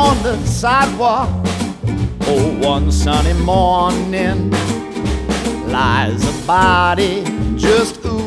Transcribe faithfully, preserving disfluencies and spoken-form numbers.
on the sidewalk. Oh, one sunny morning lies a body just oozing